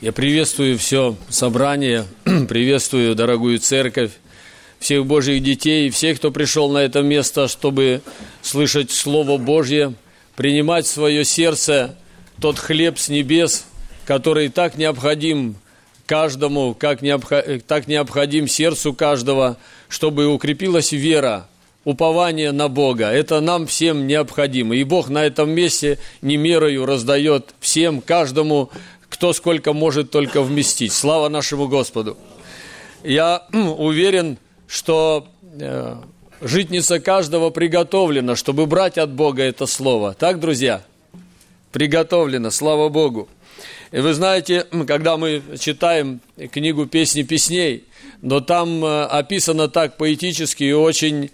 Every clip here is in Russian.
Я приветствую все собрание, приветствую дорогую церковь, всех Божьих детей, всех, кто пришел на это место, чтобы слышать Слово Божье, принимать в свое сердце тот хлеб с небес, который так необходим каждому, так необходим сердцу каждого, чтобы укрепилась вера, упование на Бога. Это нам всем необходимо. И Бог на этом месте не мерою раздает всем, каждому, кто сколько может только вместить. Слава нашему Господу! Я уверен, что житница каждого приготовлена, чтобы брать от Бога это слово. Так, друзья? Приготовлено, слава Богу! И вы знаете, когда мы читаем книгу «Песни песней», но там описано так поэтически и очень,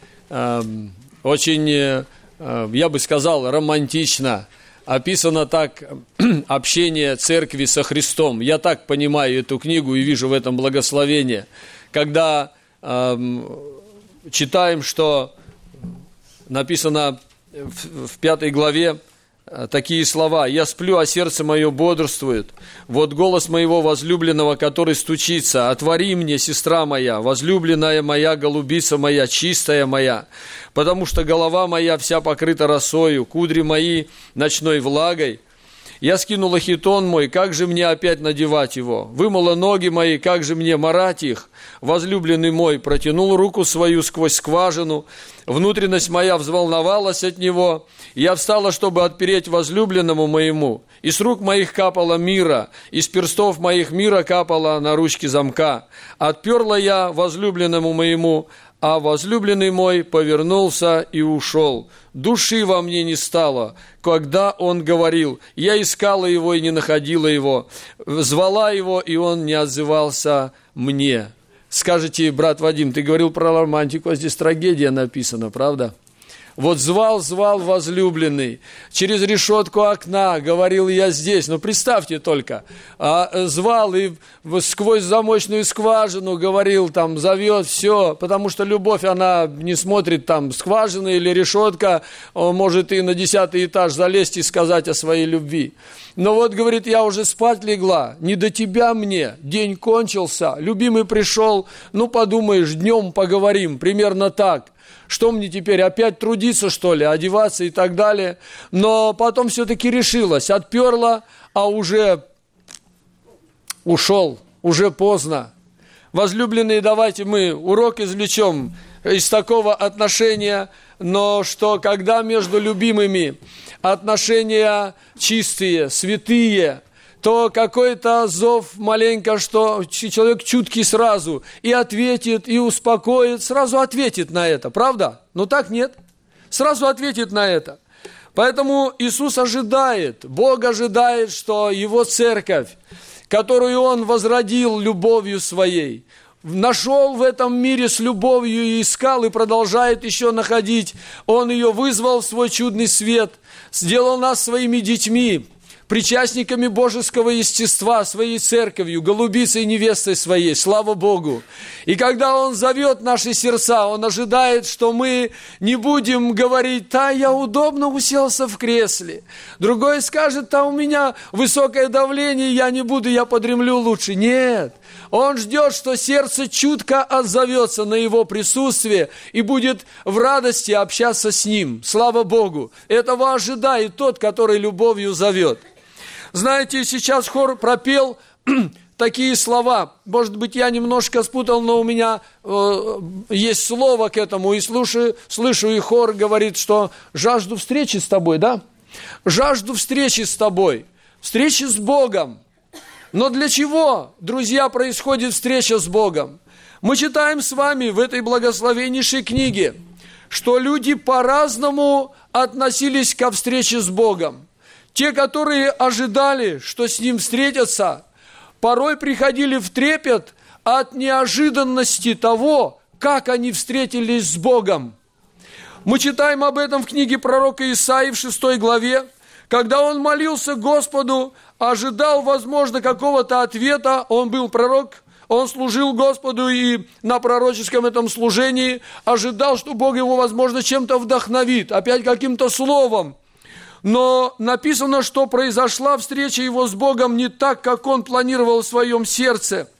я бы сказал, романтично. Описано так общение церкви со Христом. Я так понимаю эту книгу и вижу в этом благословение. Когда читаем, что написано в 5 главе такие слова: «Я сплю, а сердце мое бодрствует. Вот голос моего возлюбленного, который стучится. Отвори мне, сестра моя, возлюбленная моя, голубица моя, чистая моя. Потому что голова моя вся покрыта росою, кудри мои ночной влагой. Я скинула хитон мой, как же мне опять надевать его? Вымыла ноги мои, как же мне марать их? Возлюбленный мой протянул руку свою сквозь скважину, внутренность моя взволновалась от него. Я встала, чтобы отпереть возлюбленному моему, и с рук моих капала мира, из перстов моих мира капала на ручке замка. Отперла я возлюбленному моему, а возлюбленный мой повернулся и ушел. Души во мне не стало, когда он говорил. Я искала его и не находила его. Звала его, и он не отзывался мне». Скажете, брат Вадим, ты говорил про романтику, а здесь трагедия написана, правда? Вот звал возлюбленный, через решетку окна, говорил: я здесь. Ну, представьте только, звал и сквозь замочную скважину говорил, там, зовет, все, потому что любовь, она не смотрит, там, скважина или решетка, он может и на 10-й этаж залезть и сказать о своей любви. Но вот, говорит, я уже спать легла, не до тебя мне, день кончился, любимый пришел, ну, подумаешь, днем поговорим, примерно так. Что мне теперь, опять трудиться, что ли, одеваться и так далее? Но потом все-таки решилась, отперла, а уже ушел, уже поздно. Возлюбленные, давайте мы урок извлечем из такого отношения, но что когда между любимыми отношения чистые, святые, то какой-то зов маленько, что человек чуткий сразу и ответит, и успокоит, сразу ответит на это, правда? Но так нет, сразу ответит на это. Поэтому Иисус ожидает, Бог ожидает, что Его церковь, которую Он возродил любовью Своей, нашел в этом мире с любовью и искал, и продолжает еще находить. Он ее вызвал в свой чудный свет, сделал нас своими детьми, причастниками божеского естества, своей церковью, голубицей невестой своей, слава Богу. И когда Он зовет наши сердца, Он ожидает, что мы не будем говорить: «Да, я удобно уселся в кресле». Другой скажет: «Да, у меня высокое давление, я не буду, я подремлю лучше». Нет, Он ждет, что сердце чутко отзовется на Его присутствие и будет в радости общаться с Ним. Слава Богу! Этого ожидает тот, который любовью зовет. Знаете, сейчас хор пропел такие слова. Может быть, я немножко спутал, но у меня есть слово к этому. И слышу, и хор говорит, что жажду встречи с тобой, да? Жажду встречи с тобой, встречи с Богом. Но для чего, друзья, происходит встреча с Богом? Мы читаем с вами в этой благословеннейшей книге, что люди по-разному относились ко встрече с Богом. Те, которые ожидали, что с Ним встретятся, порой приходили в трепет от неожиданности того, как они встретились с Богом. Мы читаем об этом в книге пророка Исаии в 6 главе, когда он молился Господу, ожидал, возможно, какого-то ответа. Он был пророк, он служил Господу и на пророческом этом служении ожидал, что Бог его, возможно, чем-то вдохновит, опять каким-то словом. Но написано, что произошла встреча его с Богом не так, как он планировал в своем сердце.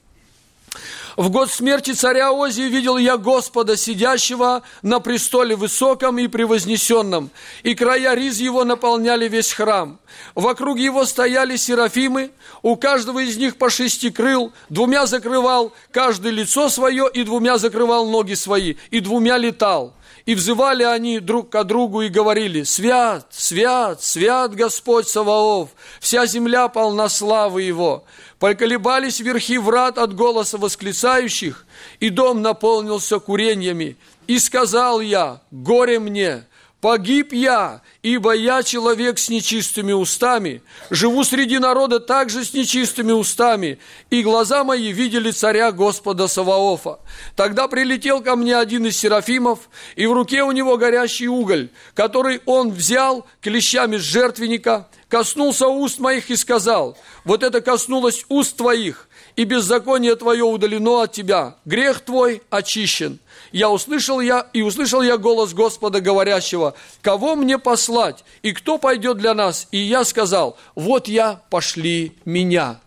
В год смерти царя Озии видел я Господа, сидящего на престоле высоком и превознесенном, и края риз его наполняли весь храм. Вокруг его стояли серафимы, у каждого из них по 6 крыл, 2 закрывал каждое лицо свое, и 2 закрывал ноги свои, и 2 летал. И взывали они друг к другу и говорили: «Свят, свят, свят Господь Саваоф, вся земля полна славы Его». Поколебались верхи врат от голоса восклицающих, и дом наполнился курениями. И сказал я: «Горе мне! Погиб я, ибо я человек с нечистыми устами, живу среди народа также с нечистыми устами, и глаза мои видели царя Господа Саваофа». Тогда прилетел ко мне один из серафимов, и в руке у него горящий уголь, который он взял клещами с жертвенника, коснулся уст моих и сказал: «Вот это коснулось уст твоих, и беззаконие твое удалено от тебя, грех твой очищен». Услышал я голос Господа, говорящего: «Кого мне послать, и кто пойдет для нас?» И я сказал: «Вот я, пошли меня».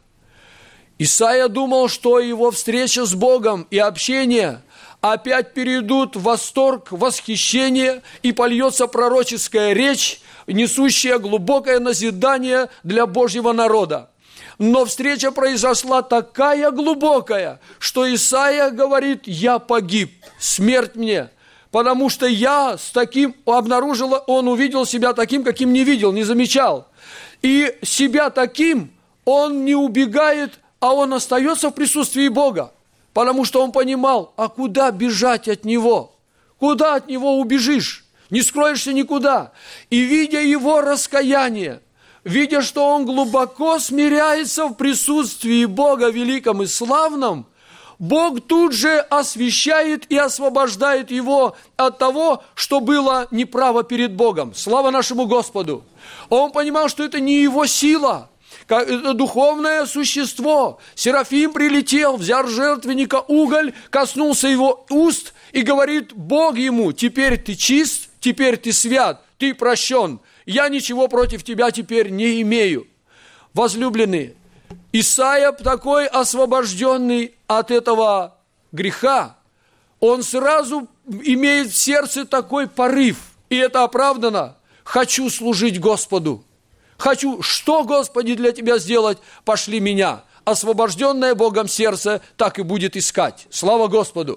Исайя думал, что его встреча с Богом и общение опять перейдут в восторг, восхищение, и польется пророческая речь, несущая глубокое назидание для Божьего народа. Но встреча произошла такая глубокая, что Исайя говорит: «Я погиб, смерть мне». Потому что я с таким обнаружила, он увидел себя таким, каким не видел, не замечал. И себя таким он не убегает, а он остается в присутствии Бога. Потому что он понимал, а куда бежать от Него? Куда от Него убежишь? Не скроешься никуда. И видя его раскаяние, видя, что он глубоко смиряется в присутствии Бога великом и славном, Бог тут же освящает и освобождает его от того, что было неправо перед Богом. Слава нашему Господу! Он понимал, что это не его сила, это духовное существо. Серафим прилетел, взял жертвенника уголь, коснулся его уст и говорит Бог ему: «Теперь ты чист, теперь ты свят, ты прощен. Я ничего против тебя теперь не имею». Возлюбленные, Исайя, такой освобожденный от этого греха, он сразу имеет в сердце такой порыв, и это оправдано: «Хочу служить Господу. Хочу, что, Господи, для Тебя сделать? Пошли меня». Освобожденное Богом сердце так и будет искать. Слава Господу!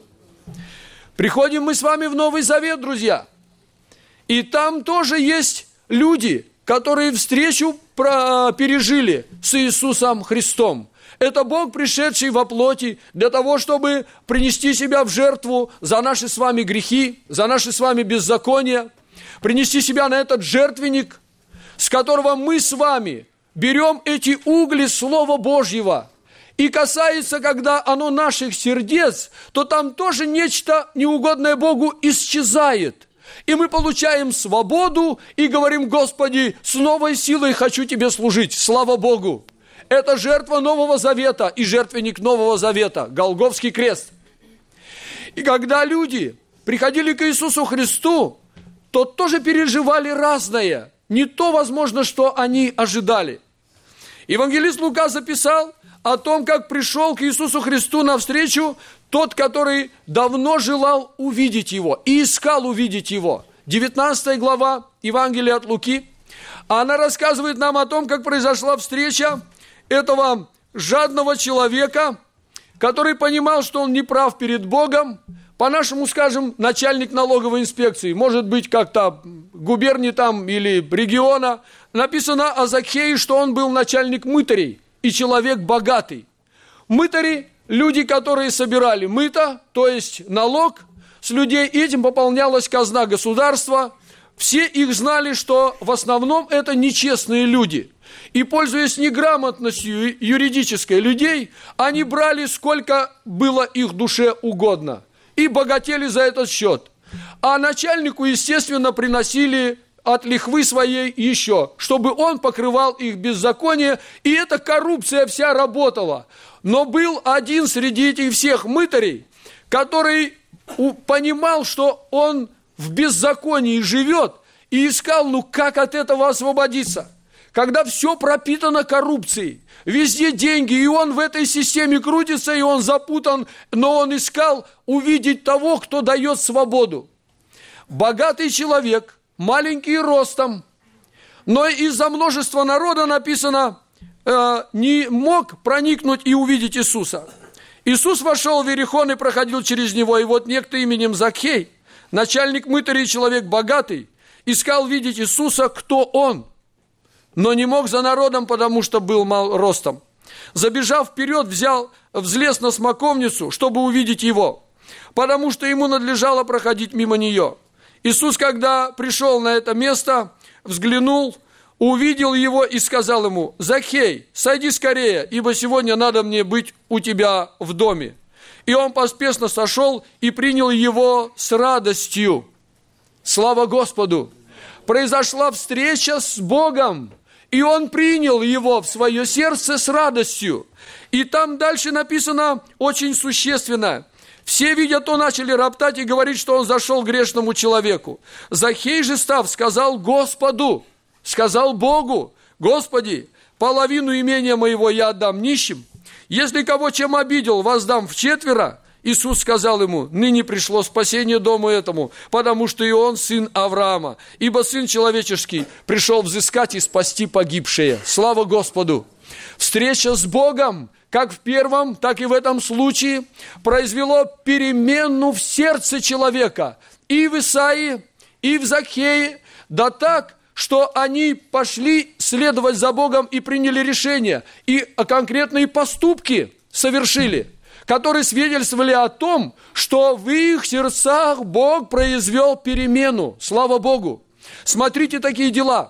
Приходим мы с вами в Новый Завет, друзья. И там тоже есть люди, которые встречу пережили с Иисусом Христом. Это Бог, пришедший во плоти для того, чтобы принести себя в жертву за наши с вами грехи, за наши с вами беззакония, принести себя на этот жертвенник, с которого мы с вами берем эти угли Слова Божьего. И касается, когда оно наших сердец, то там тоже нечто неугодное Богу исчезает. И мы получаем свободу и говорим: «Господи, с новой силой хочу Тебе служить». Слава Богу! Это жертва Нового Завета и жертвенник Нового Завета, Голгофский крест. И когда люди приходили к Иисусу Христу, то тоже переживали разное. Не то, возможно, что они ожидали. Евангелист Лука записал о том, как пришел к Иисусу Христу навстречу тот, который давно желал увидеть Его и искал увидеть Его. 19 глава Евангелия от Луки. Она рассказывает нам о том, как произошла встреча этого жадного человека, который понимал, что он не прав перед Богом. По-нашему, скажем, начальник налоговой инспекции, может быть, как-то губернии там или региона. Написано о Закхее, что он был начальник мытарей и человек богатый. Мытари – люди, которые собирали мыто, то есть налог с людей, этим пополнялась казна государства. Все их знали, что в основном это нечестные люди. И, пользуясь неграмотностью юридической людей, они брали сколько было их душе угодно и богатели за этот счет. А начальнику, естественно, приносили от лихвы своей еще, чтобы он покрывал их беззаконие, и эта коррупция вся работала. Но был один среди этих всех мытарей, который понимал, что он в беззаконии живет, и искал, как от этого освободиться. Когда все пропитано коррупцией, везде деньги, и он в этой системе крутится, и он запутан, но он искал увидеть того, кто дает свободу. Богатый человек, маленький ростом, но из-за множества народа написано, не мог проникнуть и увидеть Иисуса. Иисус вошел в Иерихон и проходил через него, и вот некто именем Закхей, начальник мытарей, человек богатый, искал видеть Иисуса, кто он, но не мог за народом, потому что был мал ростом. Забежав вперед, взлез на смоковницу, чтобы увидеть его, потому что ему надлежало проходить мимо нее. Иисус, когда пришел на это место, взглянул, увидел его и сказал ему: «Закхей, сойди скорее, ибо сегодня надо мне быть у тебя в доме». И он поспешно сошел и принял его с радостью. Слава Господу! Произошла встреча с Богом, и он принял его в свое сердце с радостью. И там дальше написано очень существенно. Все, видя то, начали роптать и говорить, что он зашел к грешному человеку. Закхей же, став, сказал Господу, сказал Богу: «Господи, половину имения моего я отдам нищим. Если кого чем обидел, воздам вчетверо». Иисус сказал ему: «Ныне пришло спасение дому этому, потому что и он сын Авраама, ибо Сын Человеческий пришел взыскать и спасти погибшие». Слава Господу! Встреча с Богом, как в первом, так и в этом случае, произвело перемену в сердце человека. И в Исаии, и в Закхее, да так, что они пошли следовать за Богом и приняли решение, и конкретные поступки совершили, которые свидетельствовали о том, что в их сердцах Бог произвел перемену. Слава Богу! Смотрите такие дела.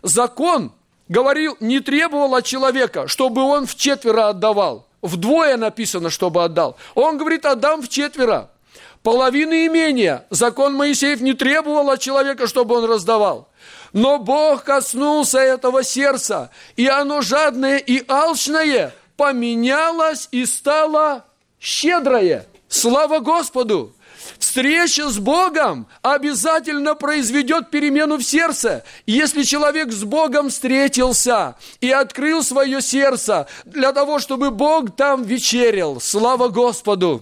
Закон говорил, не требовал от человека, чтобы он вчетверо отдавал. Вдвое написано, чтобы отдал. Он говорит: отдам вчетверо. Половины имения закон Моисеев не требовал от человека, чтобы он раздавал. Но Бог коснулся этого сердца, и оно жадное и алчное поменялось и стало щедрое. Слава Господу! Встреча с Богом обязательно произведет перемену в сердце. Если человек с Богом встретился и открыл свое сердце для того, чтобы Бог там вечерял. Слава Господу!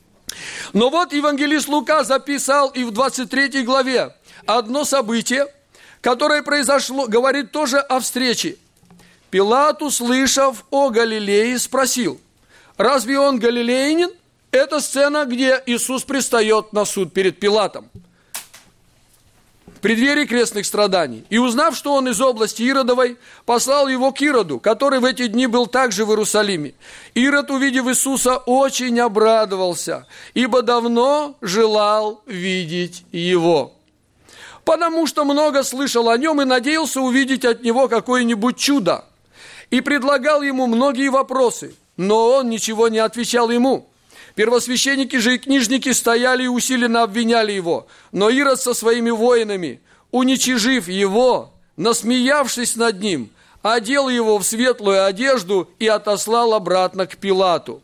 Но вот евангелист Лука записал и в 23 главе одно событие, которое произошло, говорит тоже о встрече. Пилат, услышав о Галилее, спросил: разве он галилеянин? Это сцена, где Иисус предстает на суд перед Пилатом в преддверии крестных страданий. И узнав, что он из области Иродовой, послал его к Ироду, который в эти дни был также в Иерусалиме. Ирод, увидев Иисуса, очень обрадовался, ибо давно желал видеть его, потому что много слышал о нем и надеялся увидеть от него какое-нибудь чудо. И предлагал ему многие вопросы, но он ничего не отвечал ему. Первосвященники же и книжники стояли и усиленно обвиняли его. Но Ирод со своими воинами, уничижив его, насмеявшись над ним, одел его в светлую одежду и отослал обратно к Пилату.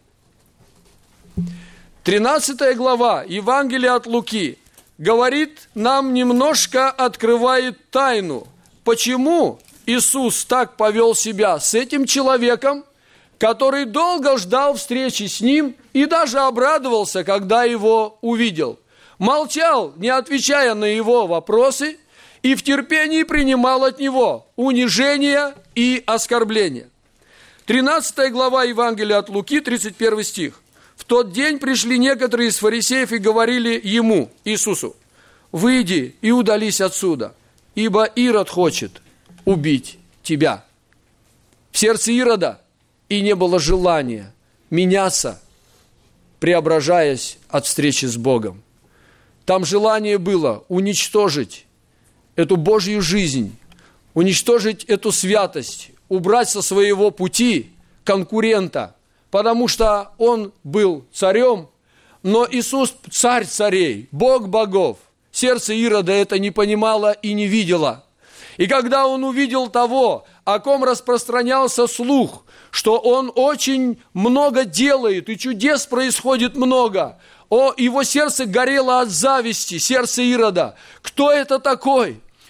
13 глава Евангелия от Луки говорит нам, немножко открывает тайну, почему Иисус так повел себя с этим человеком, который долго ждал встречи с ним и даже обрадовался, когда его увидел. Молчал, не отвечая на его вопросы, и в терпении принимал от него унижение и оскорбление. 13 глава Евангелия от Луки, 31 стих. В тот день пришли некоторые из фарисеев и говорили ему, Иисусу: «Выйди и удались отсюда, ибо Ирод хочет убить тебя». В сердце Ирода и не было желания меняться, преображаясь от встречи с Богом. Там желание было уничтожить эту Божью жизнь, уничтожить эту святость, убрать со своего пути конкурента, потому что он был царем, но Иисус царь царей, Бог богов. Сердце Ирода это не понимало и не видело. И когда он увидел того, о ком распространялся слух, что он очень много делает, и чудес происходит много, его сердце горело от зависти, сердце Ирода. Кто это такой,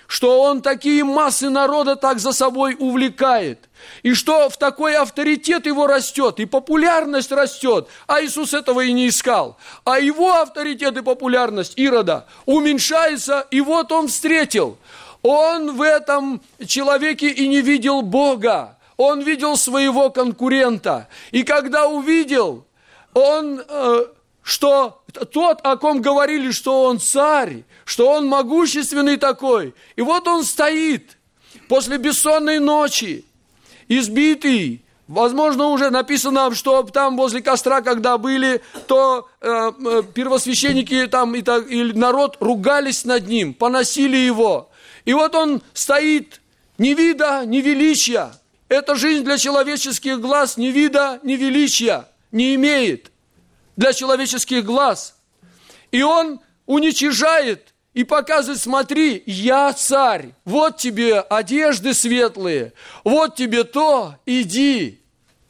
что он такие массы народа так за собой увлекает, и что в такой авторитет его растет, и популярность растет, а Иисус этого и не искал. А его авторитет и популярность Ирода уменьшается, и вот он встретил. Он в этом человеке и не видел Бога, он видел своего конкурента. И когда увидел, он, что тот, о ком говорили, что он царь, что он могущественный такой, и вот он стоит после бессонной ночи, избитый, возможно, уже написано, что там возле костра, когда были, то первосвященники там и народ ругались над ним, поносили его. И вот он стоит, ни вида, ни величия. Эта жизнь для человеческих глаз ни вида, ни величия не имеет для человеческих глаз. И он уничижает и показывает: смотри, я царь, вот тебе одежды светлые, вот тебе то, иди.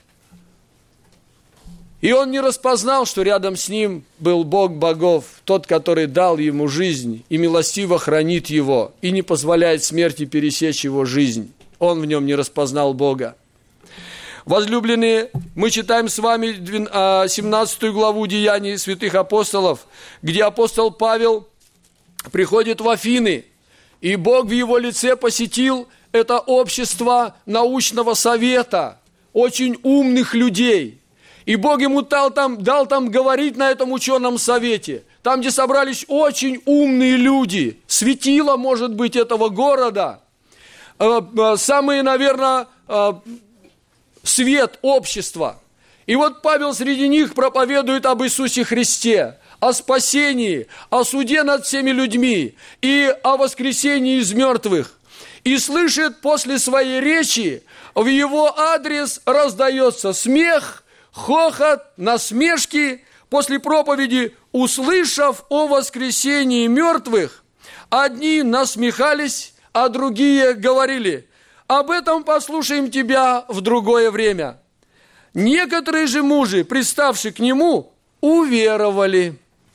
И он не распознал, что рядом с ним был Бог богов, тот, который дал ему жизнь и милостиво хранит его, и не позволяет смерти пересечь его жизнь. Он в нем не распознал Бога. Возлюбленные, мы читаем с вами 17 главу Деяний святых апостолов, где апостол Павел приходит в Афины, и Бог в его лице посетил это общество научного совета, очень умных людей. И Бог ему дал там говорить на этом ученом совете, там, где собрались очень умные люди, светило, может быть, этого города, самые, наверное, свет общества. И вот Павел среди них проповедует об Иисусе Христе, о спасении, о суде над всеми людьми и о воскресении из мертвых. И слышит после своей речи, в его адрес раздается смех, хохот, насмешки. После проповеди, услышав о воскресении мертвых, одни насмехались, а другие говорили: об этом послушаем тебя в другое время. Некоторые же мужи, приставшие к нему, уверовали.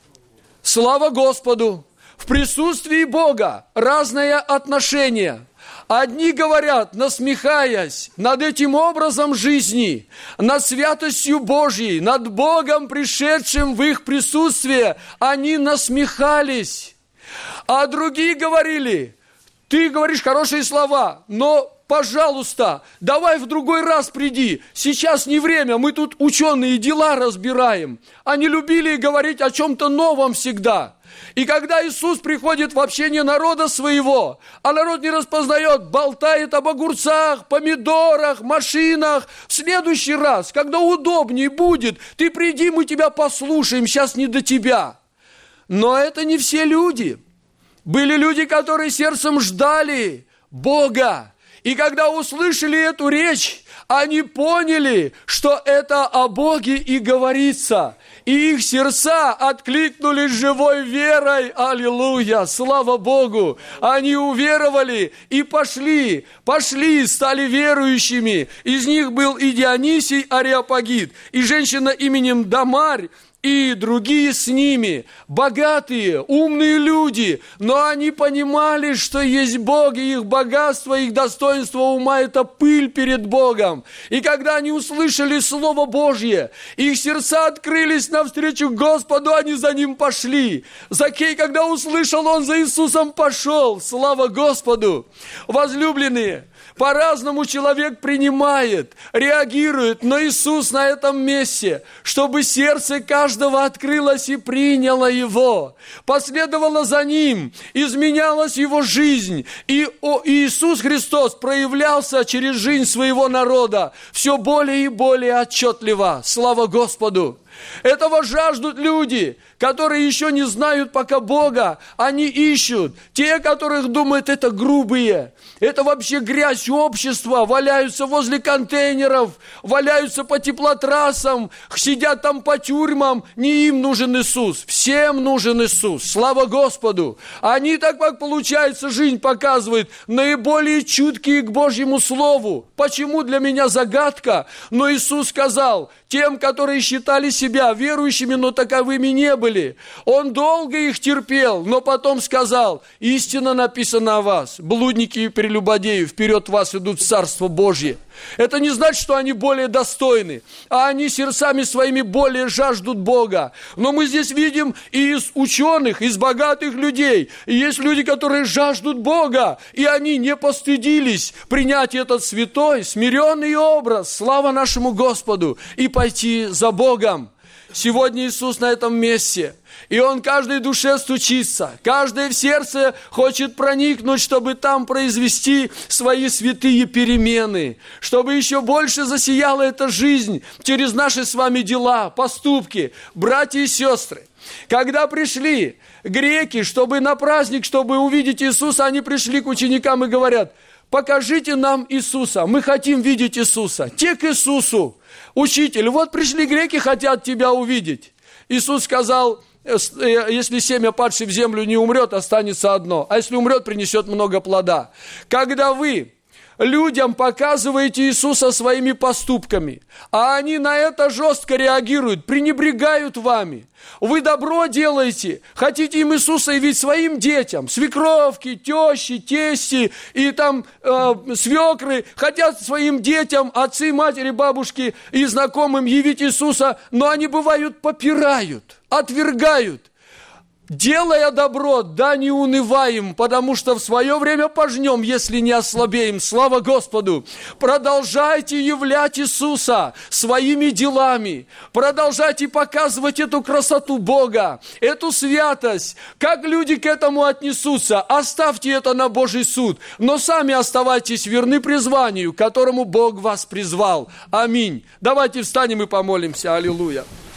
Слава Господу! В присутствии Бога разное отношение. Одни говорят, насмехаясь над этим образом жизни, над святостью Божьей, над Богом, пришедшим в их присутствие, они насмехались. А другие говорили: ты говоришь хорошие слова, но, пожалуйста, давай в другой раз приди. Сейчас не время, мы тут ученые дела разбираем. Они любили говорить о чем-то новом всегда. И когда Иисус приходит в общение народа своего, а народ не распознает, болтает об огурцах, помидорах, машинах, в следующий раз, когда удобнее будет, ты приди, мы тебя послушаем, сейчас не до тебя. Но это не все люди. Были люди, которые сердцем ждали Бога. И когда услышали эту речь, они поняли, что это о Боге и говорится. И их сердца откликнулись живой верой. Аллилуйя! Слава Богу! Они уверовали и пошли, стали верующими. Из них был и Дионисий Ареопагит, и женщина именем Дамарь, и другие с ними, богатые, умные люди, но они понимали, что есть Бог, и их богатство, их достоинство ума – это пыль перед Богом. И когда они услышали Слово Божье, их сердца открылись навстречу Господу, они за Ним пошли. Закей, когда услышал, он за Иисусом пошел. Слава Господу! Возлюбленные, по-разному человек принимает, реагирует, но Иисус на этом месте, чтобы сердце каждого открылось и приняло Его, последовало за Ним, изменялась его жизнь, и Иисус Христос проявлялся через жизнь своего народа все более и более отчетливо. Слава Господу! Этого жаждут люди, которые еще не знают пока Бога. Они ищут. Те, которых думают, это грубые. Это вообще грязь общества. Валяются возле контейнеров, валяются по теплотрассам, сидят там по тюрьмам. Не им нужен Иисус. Всем нужен Иисус. Слава Господу. Они, так как получается, жизнь показывает, наиболее чуткие к Божьему Слову. Почему, для меня загадка? Но Иисус сказал тем, которые считали себя себя верующими, но таковыми не были. Он долго их терпел, но потом сказал: истинно написано о вас, блудники и прелюбодеи, вперед вас идут в Царство Божье. Это не значит, что они более достойны, а они сердцами своими более жаждут Бога. Но мы здесь видим и из ученых, из богатых людей. И есть люди, которые жаждут Бога, и они не постыдились принять этот святой, смиренный образ, слава нашему Господу, и пойти за Богом. Сегодня Иисус на этом месте, и Он каждой душе стучится, каждое в сердце хочет проникнуть, чтобы там произвести свои святые перемены, чтобы еще больше засияла эта жизнь через наши с вами дела, поступки. Братья и сестры, когда пришли греки, чтобы на праздник, чтобы увидеть Иисуса, они пришли к ученикам и говорят: покажите нам Иисуса, мы хотим видеть Иисуса. Те к Иисусу: учитель, вот пришли греки, хотят тебя увидеть. Иисус сказал: если семя, падшее в землю, не умрет, останется одно, а если умрет, принесет много плода. Когда вы людям показываете Иисуса своими поступками, а они на это жестко реагируют, пренебрегают вами, вы добро делаете, хотите им Иисуса явить своим детям, свекровки, тещи, тести и там свекры, хотят своим детям, отцы, матери, бабушки и знакомым явить Иисуса, но они бывают попирают, отвергают. Делая добро, да не унываем, потому что в свое время пожнем, если не ослабеем. Слава Господу! Продолжайте являть Иисуса своими делами. Продолжайте показывать эту красоту Бога, эту святость. Как люди к этому отнесутся? Оставьте это на Божий суд. Но сами оставайтесь верны призванию, к которому Бог вас призвал. Аминь. Давайте встанем и помолимся. Аллилуйя.